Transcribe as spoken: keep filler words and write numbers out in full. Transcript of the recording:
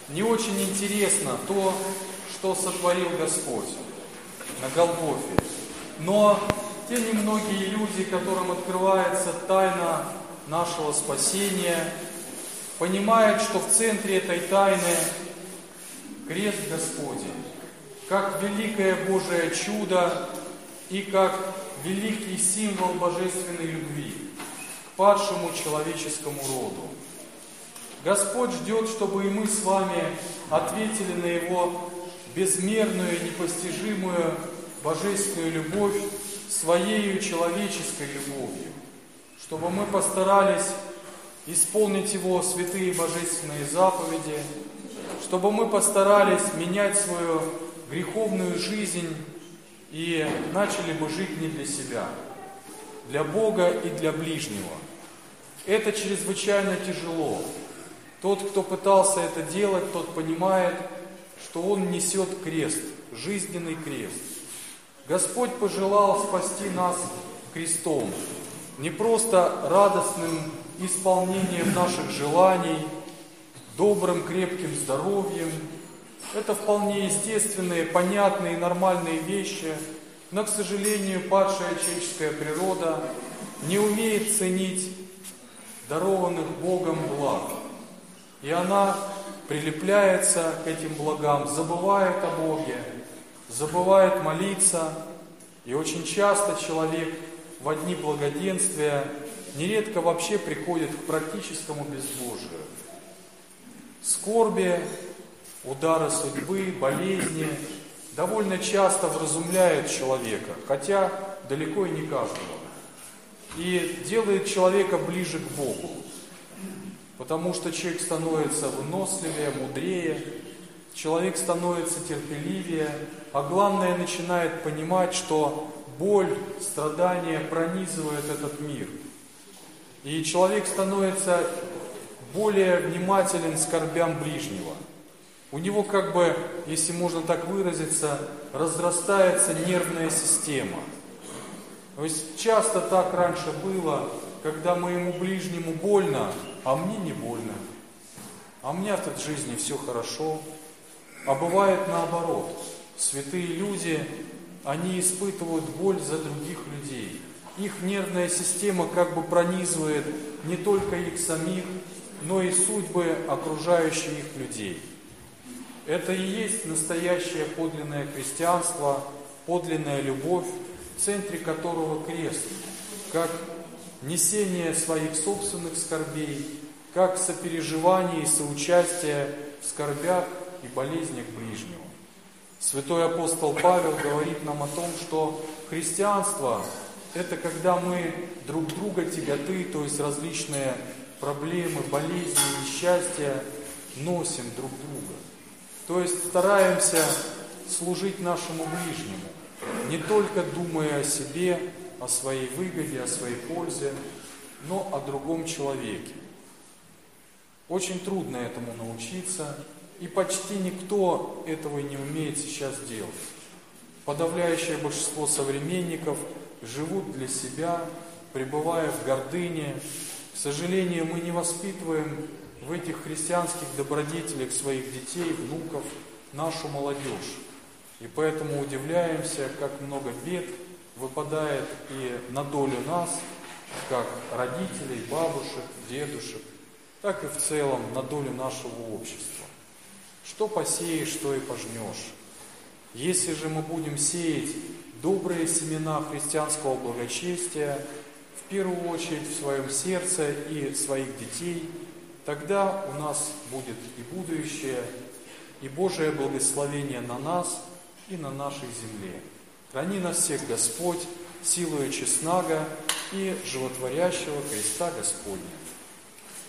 не очень интересно то, что сотворил Господь на Голгофе. Но те немногие люди, которым открывается тайна нашего спасения, понимают, что в центре этой тайны крест Господень, как великое Божие чудо и как великий символ божественной любви к падшему человеческому роду. Господь ждет, чтобы и мы с вами ответили на Его безмерную, непостижимую божественную любовь своей человеческой любовью, чтобы мы постарались исполнить Его святые божественные заповеди, чтобы мы постарались менять свою греховную жизнь и начали бы жить не для себя, для Бога и для ближнего. Это чрезвычайно тяжело. Тот, кто пытался это делать, тот понимает, что он несет крест, жизненный крест. Господь пожелал спасти нас крестом, не просто радостным исполнением наших желаний, добрым, крепким здоровьем. Это вполне естественные, понятные, нормальные вещи, но, к сожалению, падшая человеческая природа не умеет ценить дарованных Богом благ. И она прилепляется к этим благам, забывает о Боге, забывает молиться. И очень часто человек в одни благоденствия нередко вообще приходит к практическому безбожию. Скорби, удары судьбы, болезни довольно часто вразумляют человека, хотя далеко и не каждого. И делает человека ближе к Богу. Потому что человек становится выносливее, мудрее, человек становится терпеливее, а главное, начинает понимать, что боль, страдания пронизывают этот мир. И человек становится более внимателен к скорбям ближнего. У него как бы, если можно так выразиться, разрастается нервная система. То есть часто так раньше было, когда моему ближнему больно, а мне не больно. А у меня в этой жизни все хорошо. А бывает наоборот. Святые люди, они испытывают боль за других людей. Их нервная система как бы пронизывает не только их самих, но и судьбы окружающих их людей. Это и есть настоящее подлинное христианство, подлинная любовь, в центре которого крест, как несение своих собственных скорбей, как сопереживание и соучастие в скорбях и болезнях ближнего. Святой апостол Павел говорит нам о том, что христианство – это когда мы друг друга тяготы, то есть различные проблемы, болезни, несчастья носим друг друга. То есть стараемся служить нашему ближнему, не только думая о себе, о своей выгоде, о своей пользе, но о другом человеке. Очень трудно этому научиться, и почти никто этого не умеет сейчас делать. Подавляющее большинство современников живут для себя, пребывая в гордыне. К сожалению, мы не воспитываем в этих христианских добродетелях своих детей, внуков, нашу молодежь. И поэтому удивляемся, как много бед выпадает и на долю нас, как родителей, бабушек, дедушек, так и в целом на долю нашего общества. Что посеешь, то и пожнешь. Если же мы будем сеять добрые семена христианского благочестия, в первую очередь в своем сердце и своих детей, тогда у нас будет и будущее, и Божие благословение на нас и на нашей земле. Храни нас всех Господь, силою честного и животворящего креста Господня.